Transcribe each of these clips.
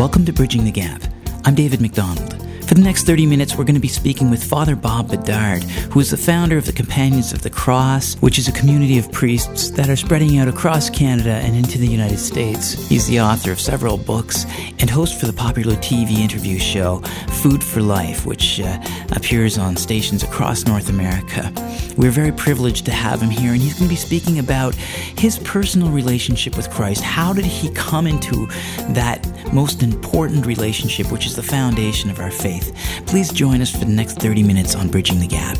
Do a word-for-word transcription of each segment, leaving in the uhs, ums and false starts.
Welcome to Bridging the Gap. I'm David McDonald. For the next thirty minutes, we're going to be speaking with Father Bob Bedard, who is the founder of the Companions of the Cross, which is a community of priests that are spreading out across Canada and into the United States. He's the author of several books and host for the popular T V interview show Food for Life, which uh, appears on stations across North America. We're very privileged to have him here, and he's going to be speaking about his personal relationship with Christ. How did he come into that most important relationship, which is the foundation of our faith? Please join us for the next thirty minutes on Bridging the Gap.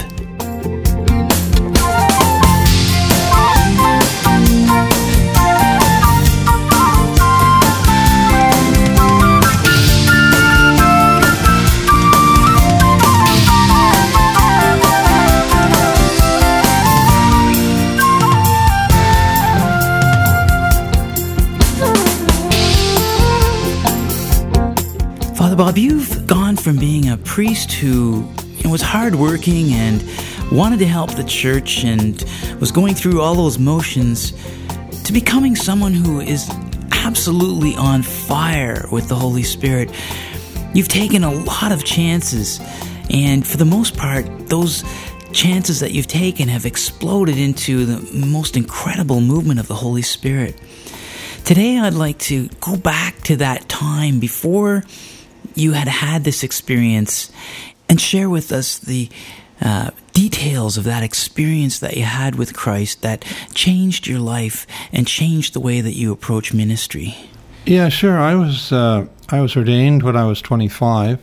Father Bob, you've gone from being a priest who you know, was hardworking and wanted to help the church and was going through all those motions to becoming someone who is absolutely on fire with the Holy Spirit. You've taken a lot of chances, and for the most part, those chances that you've taken have exploded into the most incredible movement of the Holy Spirit. Today, I'd like to go back to that time before you had had this experience and share with us the uh, details of that experience that you had with Christ that changed your life and changed the way that you approach ministry. Yeah, sure. I was uh, I was ordained when I was twenty-five.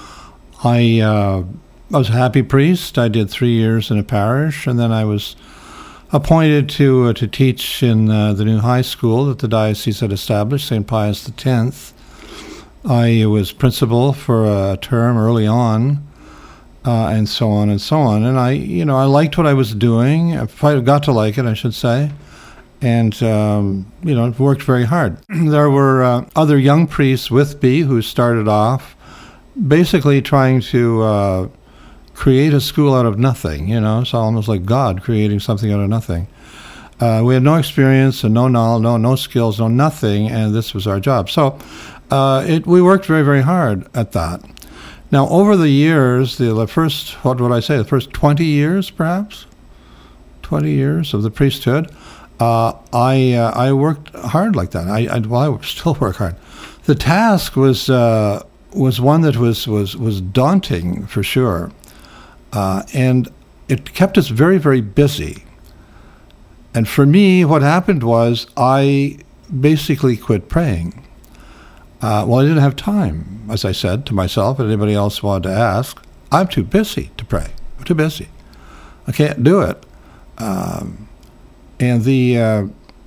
I uh, I was a happy priest. I did three years in a parish, and then I was appointed to uh, to teach in uh, the new high school that the diocese had established, Saint Pius X. I was principal for a term early on, uh, and so on and so on. And I, you know, I liked what I was doing. I got to like it, I should say. And, um, you know, worked very hard. There were uh, other young priests with me who started off basically trying to uh, create a school out of nothing, you know. It's almost like God creating something out of nothing. Uh, we had no experience and no knowledge, no, no skills, no nothing, and this was our job. So Uh, it, we worked very, very hard at that. Now, over the years, the, the first, what would I say, the first twenty years, perhaps? twenty years of the priesthood, uh, I uh, I worked hard like that. I, I well, I still work hard. The task was uh, was one that was, was, was daunting, for sure. Uh, and it kept us very, very busy. And for me, what happened was I basically quit praying. Uh, well, I didn't have time, as I said to myself and anybody else wanted to ask. I'm too busy to pray. I'm too busy. I can't do it. Um, and the uh,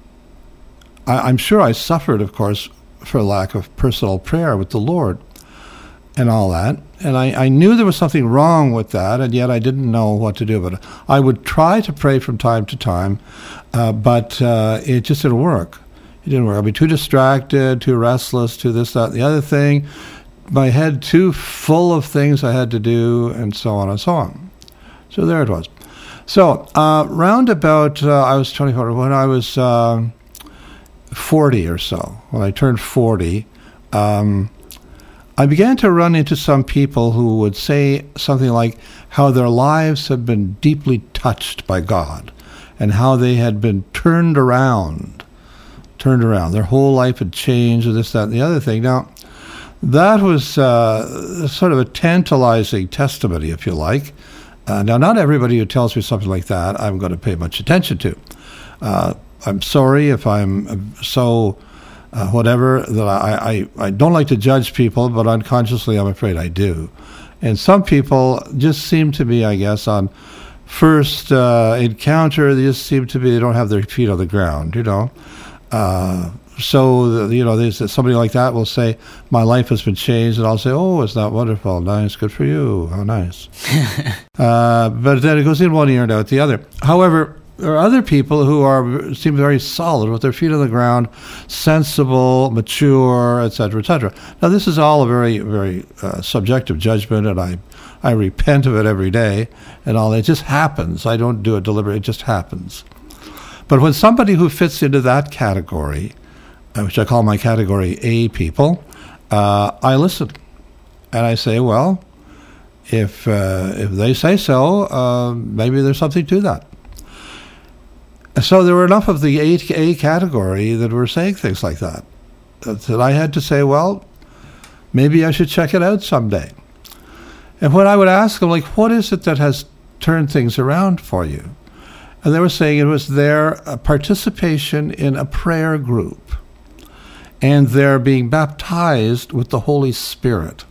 I, I'm sure I suffered, of course, for lack of personal prayer with the Lord and all that. And I, I knew there was something wrong with that, and yet I didn't know what to do. But I would try to pray from time to time, uh, but uh, it just didn't work. It didn't work. I'd be too distracted, too restless, too this, that, and the other thing. My head too full of things I had to do, and so on and so on. So there it was. So uh, round about, uh, I was twenty-four, when I was uh, forty or so, when I turned forty, um, I began to run into some people who would say something like how their lives had been deeply touched by God and how they had been turned around. turned around. Their whole life had changed, or this, that, and the other thing. Now, that was uh, sort of a tantalizing testimony, if you like. Uh, now, not everybody who tells me something like that I'm going to pay much attention to. Uh, I'm sorry if I'm so uh, whatever, that I, I, I don't like to judge people, but unconsciously I'm afraid I do. And some people just seem to be, I guess, on first uh, encounter, they just seem to be, they don't have their feet on the ground, you know. Uh, so, you know, there's somebody like that will say, my life has been changed, and I'll say, oh, it's not wonderful, nice, good for you, how nice. uh, but then it goes in one ear and out the other. However, there are other people who are seem very solid with their feet on the ground, sensible, mature, et cetera, et cetera. Now, this is all a very, very uh, subjective judgment, and I, I repent of it every day, and all that. It just happens. I don't do it deliberately. It just happens. But when somebody who fits into that category, which I call my category A people, uh, I listen. And I say, well, if uh, if they say so, uh, maybe there's something to that. So there were enough of the A, A category that were saying things like that, that I had to say, well, maybe I should check it out someday. And when I would ask them, like, what is it that has turned things around for you? And they were saying it was their uh, participation in a prayer group and their being baptized with the Holy Spirit.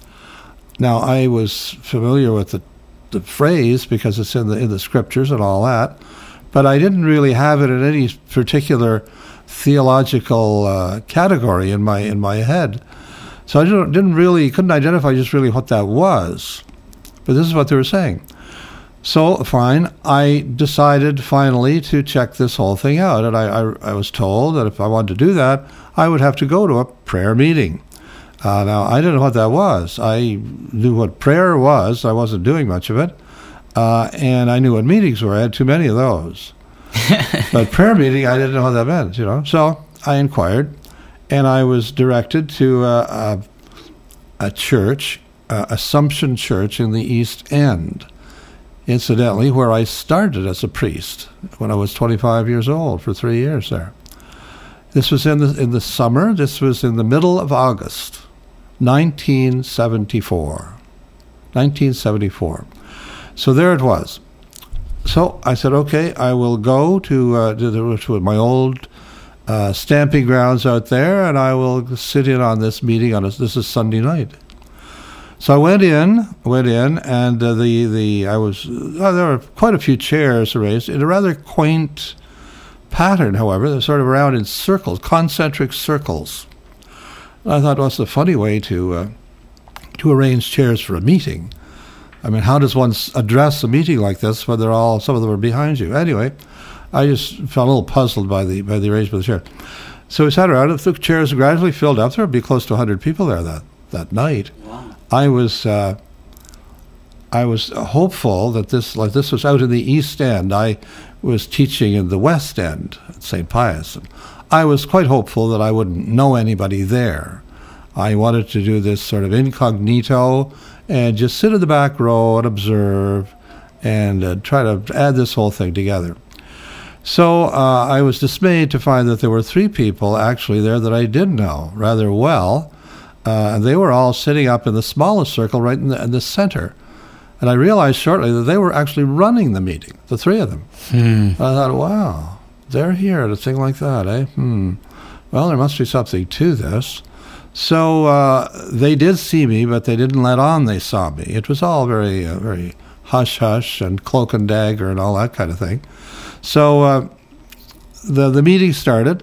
Now, I was familiar with the, the phrase because it's in the in the scriptures and all that, but I didn't really have it in any particular theological uh, category in my in my head. So I didn't, didn't really, couldn't identify just really what that was. But this is what they were saying. So, fine, I decided finally to check this whole thing out. And I, I, I was told that if I wanted to do that, I would have to go to a prayer meeting. Uh, now, I didn't know what that was. I knew what prayer was. I wasn't doing much of it. Uh, and I knew what meetings were. I had too many of those. But prayer meeting, I didn't know what that meant, you know. So I inquired, and I was directed to uh, a, a church, uh, Assumption Church in the East End, incidentally, where I started as a priest when I was twenty-five years old for three years there. This was in the in the summer. This was in the middle of August, nineteen seventy-four. nineteen seventy-four. So there it was. So I said, okay, I will go to, uh, to, the, to my old uh, stamping grounds out there, and I will sit in on this meeting. On a, this is Sunday night. So I went in, went in, and uh, the the I was uh, there were quite a few chairs arranged in a rather quaint pattern. However, they're sort of around in circles, concentric circles. And I thought, well, it's a funny way to uh, to arrange chairs for a meeting. I mean, how does one address a meeting like this when they're all, some of them are behind you? Anyway, I just felt a little puzzled by the by the arrangement of the chair. So we sat around, and the chairs gradually filled up. There would be close to one hundred people there that, that night. Wow. I was uh, I was hopeful that this, like this was out in the East End. I was teaching in the West End at Saint Pius. And I was quite hopeful that I wouldn't know anybody there. I wanted to do this sort of incognito and just sit in the back row and observe and uh, try to add this whole thing together. So uh, I was dismayed to find that there were three people actually there that I did know rather well, uh, and they were all sitting up in the smallest circle right in the, in the center. And I realized shortly that they were actually running the meeting, the three of them. Hmm. I thought, wow, they're here at a thing like that, eh? Hmm. Well, there must be something to this. So uh, they did see me, but they didn't let on they saw me. It was all very, uh, very hush-hush and cloak and dagger and all that kind of thing. So uh, the the meeting started,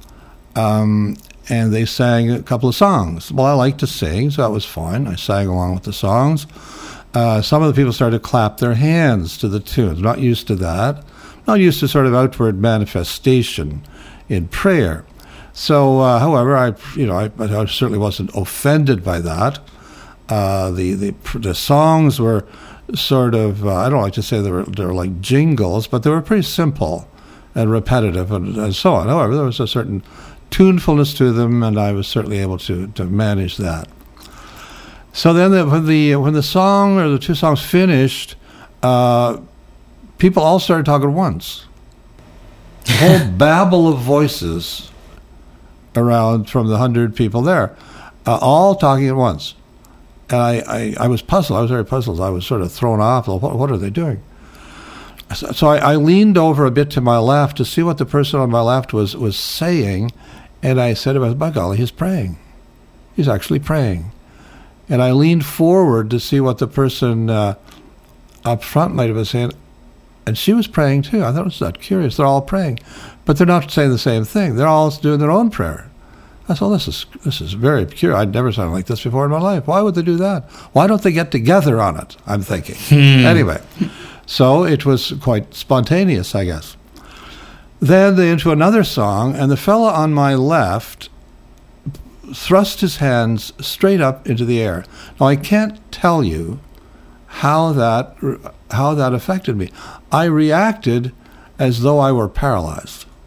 um, and they sang a couple of songs. Well, I like to sing, so that was fine. I sang along with the songs. Uh, some of the people started to clap their hands to the tunes. Not used to that. Not used to sort of outward manifestation in prayer. So, uh, however, I, you know, I, I certainly wasn't offended by that. Uh, the, the the songs were sort of, uh, I don't like to say they were, they were like jingles, but they were pretty simple and repetitive and, and so on. However, there was a certain tunefulness to them, and I was certainly able to, to manage that. So then the, when the when the song or the two songs finished, uh, people all started talking at once. A whole babble of voices around from the hundred people there, uh, all talking at once. And I, I, I was puzzled. I was very puzzled. I was sort of thrown off. What, what are they doing? So, so I, I leaned over a bit to my left to see what the person on my left was, was saying, and I said to myself, by golly, he's praying. He's actually praying. And I leaned forward to see what the person uh, up front might have been saying, and she was praying too. I thought it was that curious. They're all praying, but they're not saying the same thing. They're all doing their own prayer. I thought, this is this is very curious. I'd never sounded like this before in my life. Why would they do that? Why don't they get together on it? I'm thinking. Hmm. Anyway, so it was quite spontaneous, I guess. Then they into another song, and the fellow on my left thrust his hands straight up into the air. Now, I can't tell you how that how that affected me. I reacted as though I were paralyzed.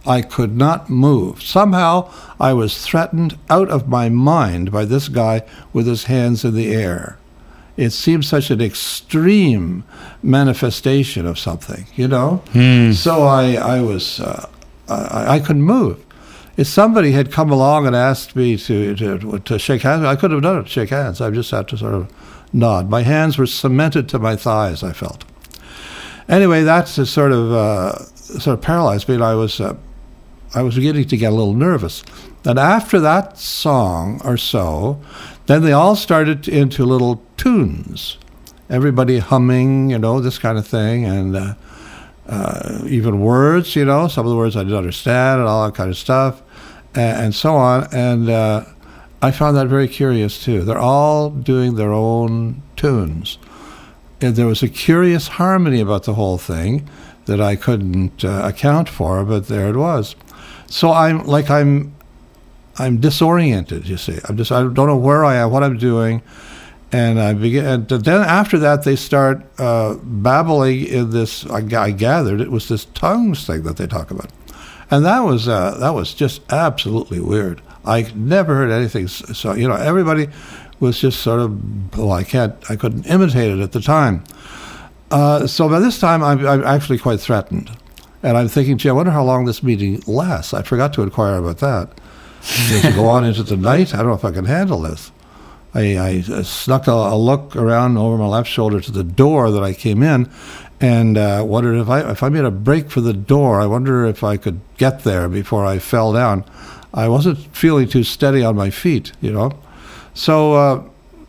I could not move. Somehow I was threatened out of my mind by this guy with his hands in the air. It seemed such an extreme manifestation of something, you know? Hmm. So I, I was, uh, I, I couldn't move. If somebody had come along and asked me to, to, to shake hands, I could have done it, shake hands. I just had to sort of nod. My hands were cemented to my thighs, I felt. Anyway, that's a sort of, uh, sort of paralyzed me, and I was, uh, I was beginning to get a little nervous. And after that song or so, then they all started into little tunes. Everybody humming, you know, this kind of thing, and uh, uh, even words, you know, some of the words I didn't understand and all that kind of stuff, and, and so on. And uh, I found that very curious, too. They're all doing their own tunes. And there was a curious harmony about the whole thing that I couldn't uh, account for, but there it was. So I'm like I'm, I'm disoriented. You see, I'm just I don't know where I am, what I'm doing, and I begin. And then after that, they start uh, babbling in this. I, I gathered it was this tongues thing that they talk about, and that was uh, that was just absolutely weird. I never heard anything. So you know, everybody was just sort of. Well, I can't. I couldn't imitate it at the time. Uh, so by this time, I'm, I'm actually quite threatened. And I'm thinking, gee, I wonder how long this meeting lasts. I forgot to inquire about that. Does it go on into the night? I don't know if I can handle this. I, I snuck a, a look around over my left shoulder to the door that I came in, and uh, wondered if I if I made a break for the door, I wonder if I could get there before I fell down. I wasn't feeling too steady on my feet, you know. So uh,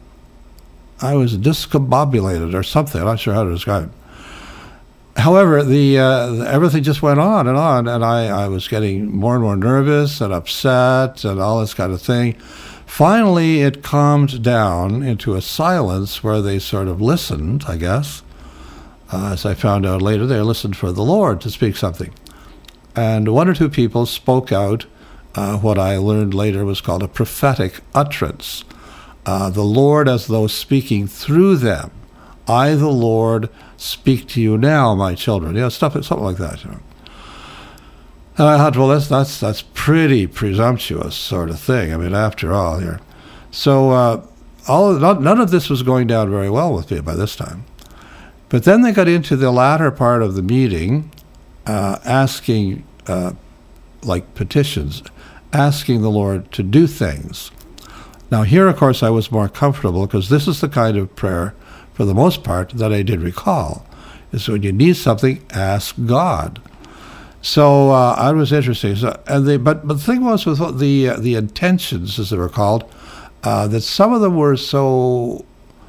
I was discombobulated or something. I'm not sure how to describe it. However, the uh, everything just went on and on, and I, I was getting more and more nervous and upset and all this kind of thing. Finally, it calmed down into a silence where they sort of listened, I guess. Uh, as I found out later, they listened for the Lord to speak something. And one or two people spoke out uh, what I learned later was called a prophetic utterance. Uh, the Lord as though speaking through them. I, the Lord, speak to you now, my children. You know, stuff, something like that. You know. And I thought, well, that's that's that's pretty presumptuous sort of thing. I mean, after all, here. So uh, all of, not, none of this was going down very well with me by this time. But then they got into the latter part of the meeting, uh, asking, uh, like petitions, asking the Lord to do things. Now here, of course, I was more comfortable because this is the kind of prayer, for the most part, that I did recall, is when you need something, ask God. So uh, I was interested. So, and they, but, but the thing was with the uh, the intentions, as they were called, uh, that some of them were so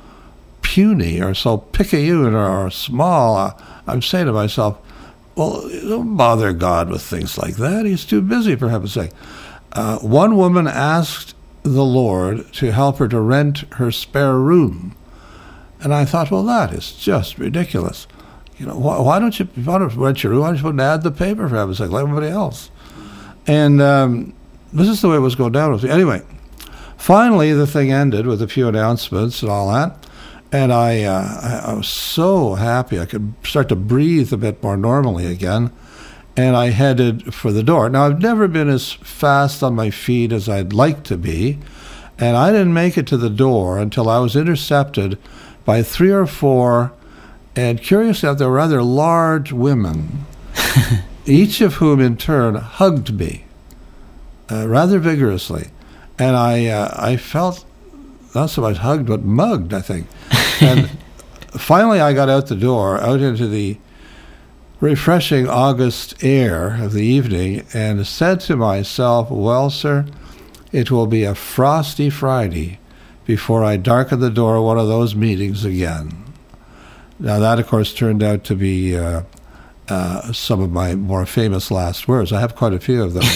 puny or so picayune or, or small. Uh, I'm saying to myself, well, don't bother God with things like that. He's too busy, for heaven's sake. Uh, one woman asked the Lord to help her to rent her spare room. And I thought, well, that is just ridiculous. You know, why, why don't you, if you want to rent your room, why don't you add the paper, for heaven's sake, like everybody else? And um, this is the way it was going down with me. Anyway, finally, the thing ended with a few announcements and all that. And I, uh, I, I was so happy. I could start to breathe a bit more normally again. And I headed for the door. Now, I've never been as fast on my feet as I'd like to be. And I didn't make it to the door until I was intercepted by three or four, and curiously enough, they were rather large women, each of whom in turn hugged me uh, rather vigorously. And I uh, I felt not so much hugged, but mugged, I think. And finally I got out the door, out into the refreshing August air of the evening, and said to myself, well, sir, it will be a frosty Friday before I darken the door of one of those meetings again. Now that, of course, turned out to be uh, uh, some of my more famous last words. I have quite a few of them.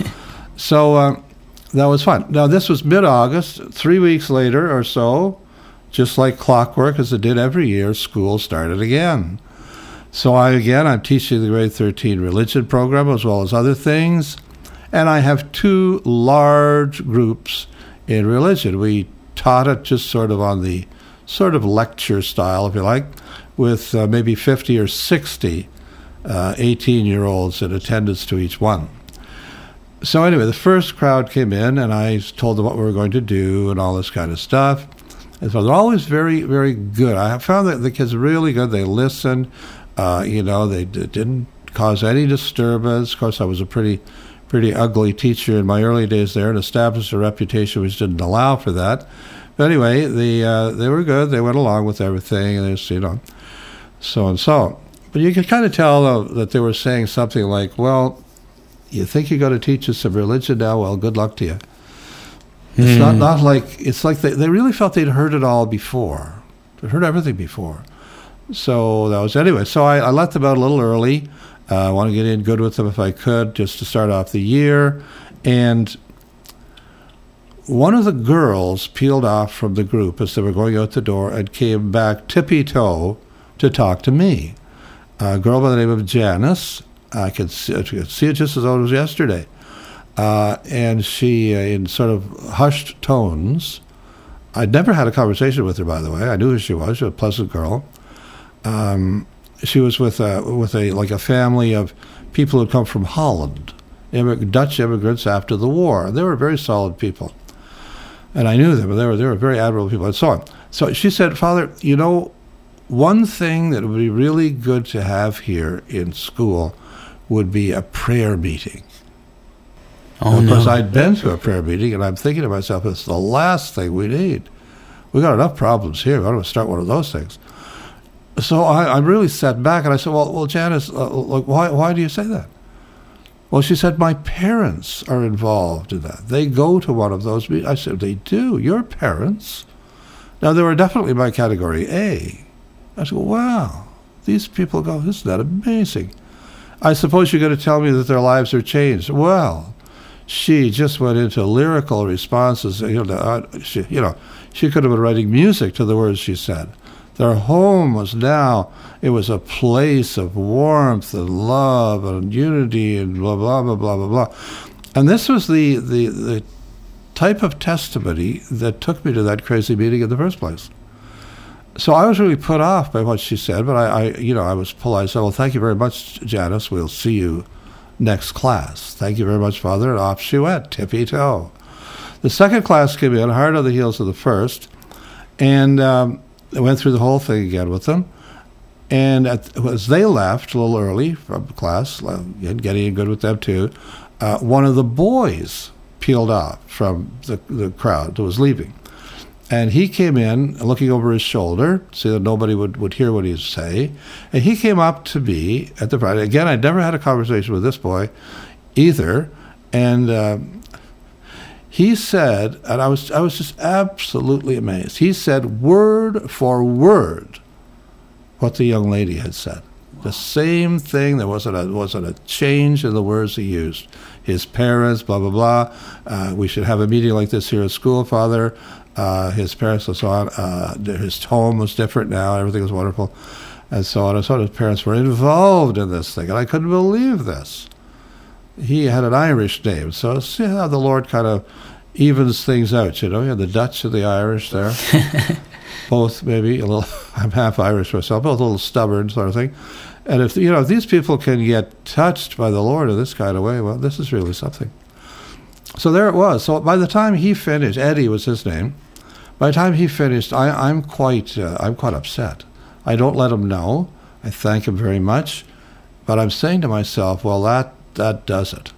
So uh, that was fun. Now this was mid-August. Three weeks later or so, just like clockwork, as it did every year, school started again. So I, again, I'm teaching the grade thirteen religion program as well as other things. And I have two large groups in religion. We taught it just sort of on the sort of lecture style, if you like, with uh, maybe fifty or sixty uh, eighteen-year-olds in attendance to each one. So anyway, the first crowd came in, and I told them what we were going to do and all this kind of stuff. And so they're always very, very good. I found that the kids are really good. They listened. Uh, you know, they d- didn't cause any disturbance. Of course, I was a pretty, pretty ugly teacher in my early days there and established a reputation which didn't allow for that. But anyway, the uh, they were good. They went along with everything, and there's, you know, so and so. But you could kind of tell, though, that they were saying something like, well, you think you're going to teach us some religion now? Well, good luck to you. It's mm. not, not like, it's like they, they really felt they'd heard it all before. They'd heard everything before. So that was, anyway, so I, I let them out a little early. Uh, I want to get in good with them if I could, just to start off the year. And one of the girls peeled off from the group as they were going out the door and came back tippy-toe to talk to me. A girl by the name of Janice. I could see, I could see it just as though it was yesterday. Uh, and she, uh, in sort of hushed tones, I'd never had a conversation with her, by the way. I knew who she was. She was a pleasant girl. Um, she was with a, with a like a family of people who had come from Holland, immig- Dutch immigrants after the war. They were very solid people. And I knew them. They were, they were very admirable people and so on. So she said, Father, you know, one thing that would be really good to have here in school would be a prayer meeting. Oh, because no. I'd been to a prayer meeting, and I'm thinking to myself, it's the last thing we need. We got enough problems here. I don't want to start one of those things. So I, I really sat back, and I said, well, well, Janice, uh, like, why, why do you say that? Well, she said, my parents are involved in that. They go to one of those meetings. I said, they do? Your parents? Now, they were definitely my category A. I said, wow, these people go, isn't that amazing? I suppose you're going to tell me that their lives are changed. Well, she just went into lyrical responses. You know, uh, she, you know, she could have been writing music to the words she said. Their home was now, it was a place of warmth and love and unity and blah, blah, blah, blah, blah, blah. And this was the, the, the type of testimony that took me to that crazy meeting in the first place. So I was really put off by what she said, but I, I you know, I was polite. I said, well, thank you very much, Janice. We'll see you next class. Thank you very much, Father. And off she went, tippy-toe. The second class came in, hard on the heels of the first, and um, I went through the whole thing again with them. And at, as they left a little early from class, getting in good with them too, uh, one of the boys peeled off from the, the crowd that was leaving. And he came in, looking over his shoulder, so that nobody would, would hear what he'd say. And he came up to me at the front. Again, I'd never had a conversation with this boy either. And uh, he said, and I was I was just absolutely amazed. He said word for word what the young lady had said. The same thing. There wasn't a wasn't a change in the words he used. His parents, blah blah blah. Uh, we should have a meeting like this here at school, Father. Uh, his parents and so on. Uh, his home was different now. Everything was wonderful, and so on and so on. His parents were involved in this thing, and I couldn't believe this. He had an Irish name, so see how the Lord kind of evens things out. You know, you have the Dutch and the Irish there. Both maybe a little. I'm half Irish myself, both a little stubborn sort of thing. And if you know if these people can get touched by the Lord in this kind of way, well, this is really something. So there it was. So by the time he finished, Eddie was his name. By the time he finished, I, I'm quite uh, I'm quite upset. I don't let him know. I thank him very much, but I'm saying to myself, well, that that does it.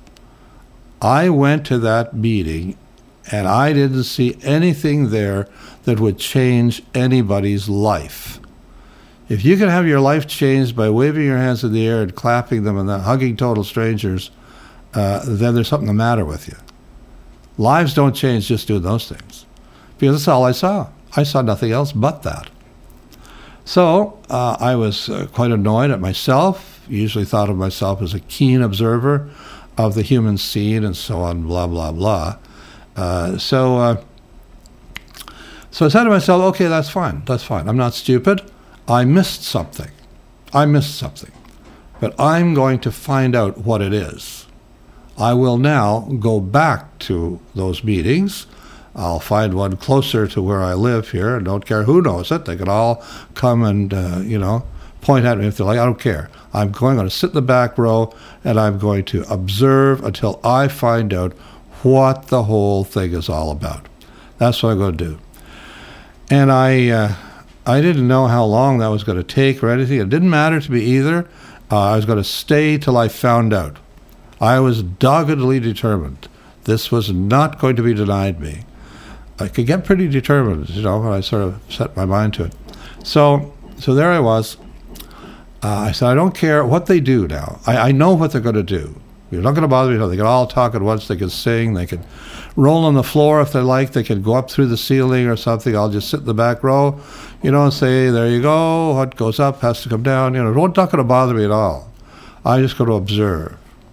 I went to that meeting, and I didn't see anything there that would change anybody's life. If you can have your life changed by waving your hands in the air and clapping them and then hugging total strangers, uh, then there's something the matter with you. Lives don't change just doing those things. Because that's all I saw. I saw nothing else but that. So uh, I was uh, quite annoyed at myself. Usually thought of myself as a keen observer of the human scene and so on, blah, blah, blah. Uh, so, uh, so I said to myself, okay, that's fine. That's fine. I'm not stupid. I missed something. I missed something. But I'm going to find out what it is. I will now go back to those meetings. I'll find one closer to where I live here, and don't care who knows it. They can all come and, uh, you know, point at me if they're like, I don't care. I'm going, going to sit in the back row, and I'm going to observe until I find out what the whole thing is all about. That's what I'm going to do. And I uh, I didn't know how long that was going to take or anything. It didn't matter to me either. Uh, I was going to stay till I found out. I was doggedly determined. This was not going to be denied me. I could get pretty determined, you know, when I sort of set my mind to it. So so there I was. Uh, I said, I don't care what they do now. I, I know what they're going to do. You're not going to bother me. They can all talk at once. They can sing. They can roll on the floor if they like. They can go up through the ceiling or something. I'll just sit in the back row, you know, and say, there you go. What goes up has to come down. You know, it's not going to bother me at all. I'm just going to observe.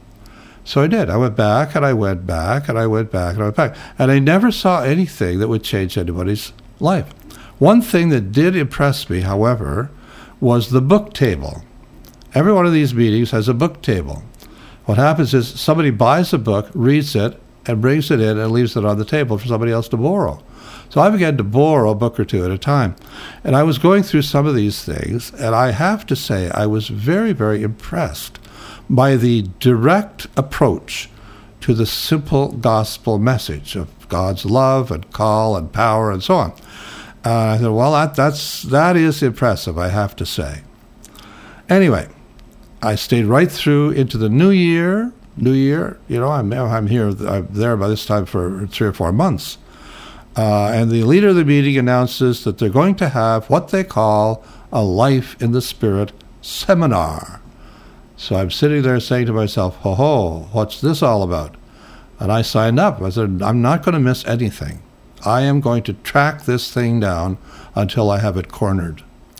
So I did. I went back, and I went back, and I went back, and I went back. And I never saw anything that would change anybody's life. One thing that did impress me, however, was the book table. Every one of these meetings has a book table. What happens is somebody buys a book, reads it, and brings it in and leaves it on the table for somebody else to borrow. So I began to borrow a book or two at a time. And I was going through some of these things, and I have to say I was very, very impressed by the direct approach to the simple gospel message of God's love and call and power and so on. Uh, I said, well, that, that's, that is impressive, I have to say. Anyway, I stayed right through into the new year. New year, you know, I'm I'm here, I'm there by this time for three or four months. Uh, and the leader of the meeting announces that they're going to have what they call a Life in the Spirit seminar. So I'm sitting there saying to myself, ho ho, what's this all about? And I signed up. I said, I'm not going to miss anything. I am going to track this thing down until I have it cornered.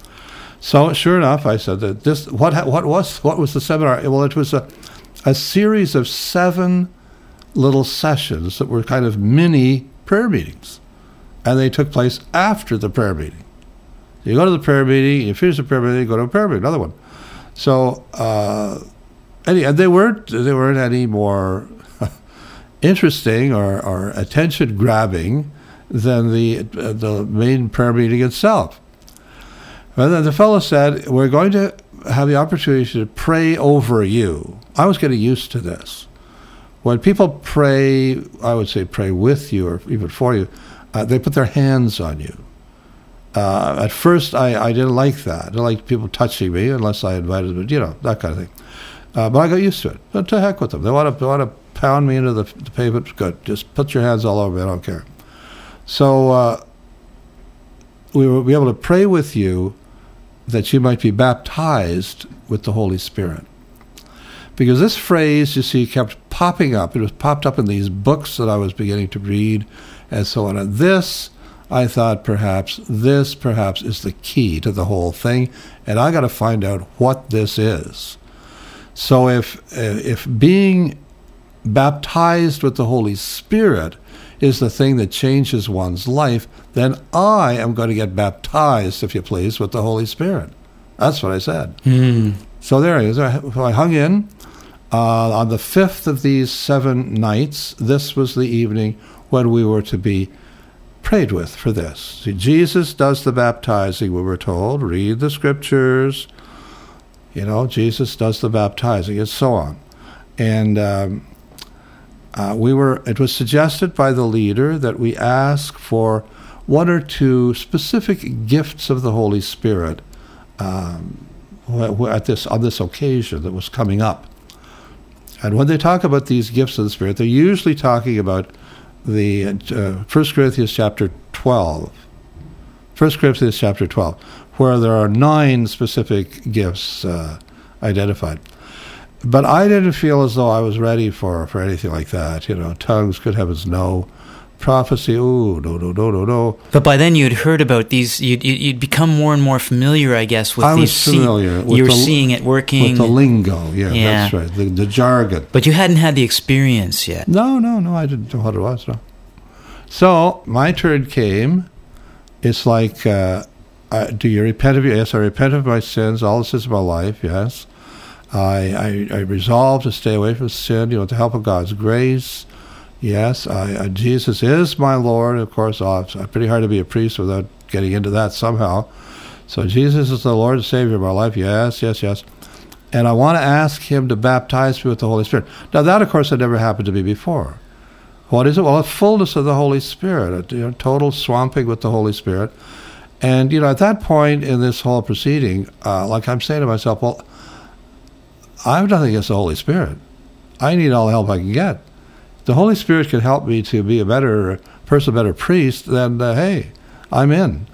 So sure enough, I said that this. What what was what was the seminar? Well, it was a a series of seven little sessions that were kind of mini prayer meetings, and they took place after the prayer meeting. You go to the prayer meeting, you finish the prayer meeting, you go to a prayer meeting, another one. So uh, any and they weren't they weren't any more interesting or, or attention grabbing than the uh, the main prayer meeting itself. And then the fellow said, we're going to have the opportunity to pray over you. I was getting used to this. When people pray, I would say pray with you or even for you, uh, they put their hands on you. Uh, at first, I, I didn't like that. I didn't like people touching me unless I invited them, you know, that kind of thing. Uh, but I got used to it. But to heck with them. They want to, they want to pound me into the, the pavement, good. Just put your hands all over me, I don't care. So uh, we will be able to pray with you that you might be baptized with the Holy Spirit. Because this phrase, you see, kept popping up. It was popped up in these books that I was beginning to read and so on. And this, I thought perhaps, this perhaps is the key to the whole thing. And I got to find out what this is. So if if being baptized with the Holy Spirit is the thing that changes one's life, then I am going to get baptized, if you please, with the Holy Spirit. That's what I said. Mm. So there it is. So I hung in. Uh, on the fifth of these seven nights, this was the evening when we were to be prayed with for this. See, Jesus does the baptizing, we were told. Read the scriptures. You know, Jesus does the baptizing, and so on. And um, Uh, we were. It was suggested by the leader that we ask for one or two specific gifts of the Holy Spirit um, at this on this occasion that was coming up. And when they talk about these gifts of the Spirit, they're usually talking about the uh, First Corinthians chapter twelve. First Corinthians chapter twelve, where there are nine specific gifts uh, identified. But I didn't feel as though I was ready for, for anything like that. You know, tongues, good heavens, no. Prophecy, ooh, no, no, no, no, no. But by then you'd heard about these, you'd, you'd become more and more familiar, I guess, with I these. I was familiar. See, you were the, seeing it working. With the lingo, yeah, yeah. That's right, the, the jargon. But you hadn't had the experience yet. No, no, no, I didn't know what it was, no. So my turn came. It's like, uh, uh, do you repent of your, yes, I repent of my sins, all the sins of my life, yes. I, I, I resolved to stay away from sin, you know, with the help of God's grace. Yes, I, I, Jesus is my Lord. Of course, oh, it's pretty hard to be a priest without getting into that somehow. So Jesus is the Lord and Savior of our life. Yes, yes, yes. And I want to ask him to baptize me with the Holy Spirit. Now, that, of course, had never happened to me before. What is it? Well, a fullness of the Holy Spirit, a you know, total swamping with the Holy Spirit. And, you know, at that point in this whole proceeding, uh, like I'm saying to myself, well, I have nothing against the Holy Spirit. I need all the help I can get. The Holy Spirit can help me to be a better person, a better priest, then, uh, hey, I'm in.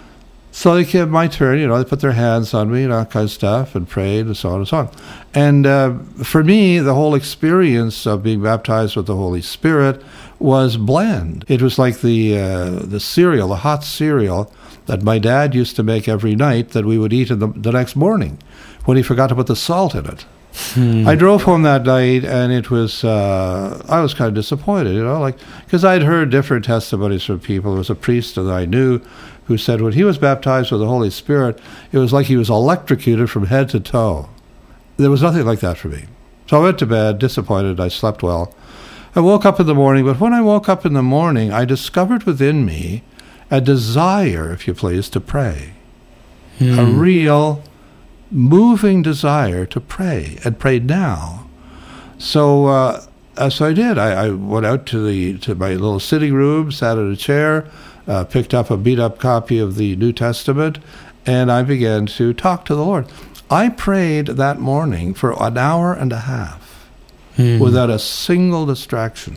So they came my turn, you know, they put their hands on me, you know, that kind of stuff, and prayed, and so on and so on. And uh, for me, the whole experience of being baptized with the Holy Spirit was bland. It was like the uh, the cereal, the hot cereal that my dad used to make every night that we would eat in the, the next morning when he forgot to put the salt in it. Hmm. I drove home that night, and it was, uh, I was kind of disappointed, you know, like, because I'd heard different testimonies from people. There was a priest that I knew who said when he was baptized with the Holy Spirit, it was like he was electrocuted from head to toe. There was nothing like that for me. So I went to bed, disappointed. I slept well. I woke up in the morning, but when I woke up in the morning, I discovered within me a desire, if you please, to pray. Hmm. A real moving desire to pray, and prayed now. So, uh, so I did. I, I went out to the to my little sitting room, sat in a chair, uh, picked up a beat-up copy of the New Testament, and I began to talk to the Lord. I prayed that morning for an hour and a half hmm. without a single distraction.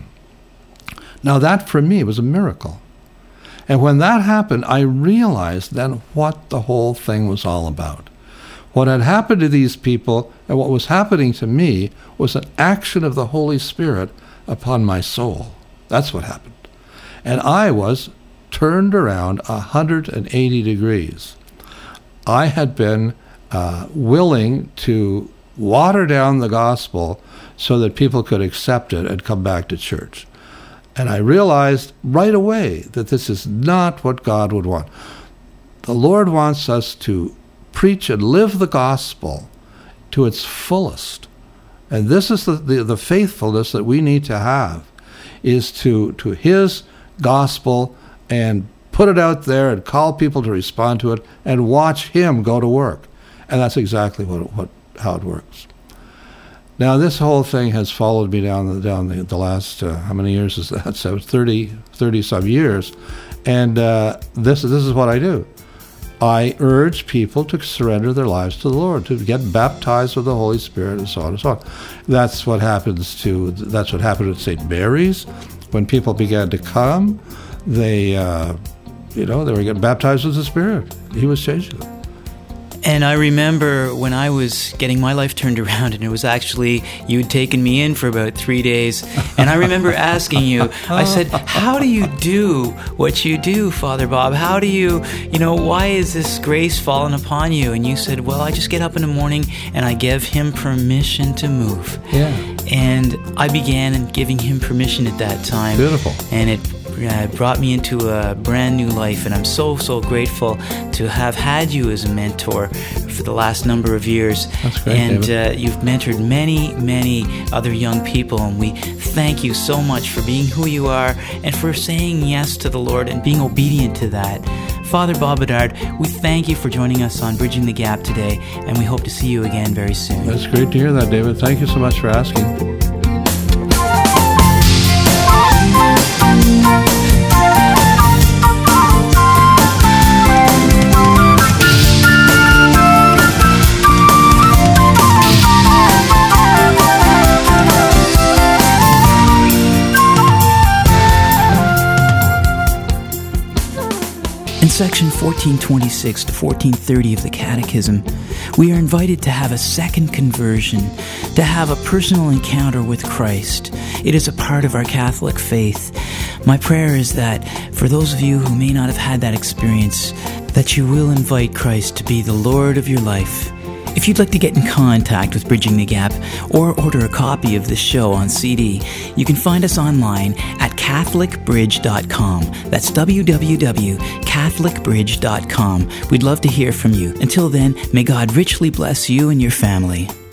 Now that, for me, was a miracle. And when that happened, I realized then what the whole thing was all about. What had happened to these people and what was happening to me was an action of the Holy Spirit upon my soul. That's what happened. And I was turned around one hundred eighty degrees. I had been uh, willing to water down the gospel so that people could accept it and come back to church. And I realized right away that this is not what God would want. The Lord wants us to preach and live the gospel to its fullest. And this is the, the, the faithfulness that we need to have, is to, to his gospel and put it out there and call people to respond to it and watch him go to work. And that's exactly what, what how it works. Now, this whole thing has followed me down the, down the, the last, uh, how many years is that? So thirty, thirty some years. And uh, this, this is what I do. I urge people to surrender their lives to the Lord, to get baptized with the Holy Spirit, and so on and so on. That's what happens to, that's what happened at Saint Mary's. When people began to come, they, uh, you know, they were getting baptized with the Spirit. He was changing them. And I remember when I was getting my life turned around, and it was actually, you had taken me in for about three days. And I remember asking you, I said, how do you do what you do, Father Bob? How do you, you know, why is this grace fallen upon you? And you said, well, I just get up in the morning and I give him permission to move. Yeah. And I began giving him permission at that time. Beautiful. And it Uh, brought me into a brand new life, and I'm so, so grateful to have had you as a mentor for the last number of years. That's great, and David. Uh, you've mentored many, many other young people, and we thank you so much for being who you are and for saying yes to the Lord and being obedient to that. Father Bob Bedard, we thank you for joining us on Bridging the Gap today, and we hope to see you again very soon. That's great to hear that, David. Thank you so much for asking. In section fourteen twenty-six to fourteen thirty of the Catechism, we are invited to have a second conversion, to have a personal encounter with Christ. It is a part of our Catholic faith. My prayer is that for those of you who may not have had that experience, that you will invite Christ to be the Lord of your life. If you'd like to get in contact with Bridging the Gap or order a copy of this show on C D, you can find us online at catholic bridge dot com. That's w w w dot catholic bridge dot com. We'd love to hear from you. Until then, may God richly bless you and your family.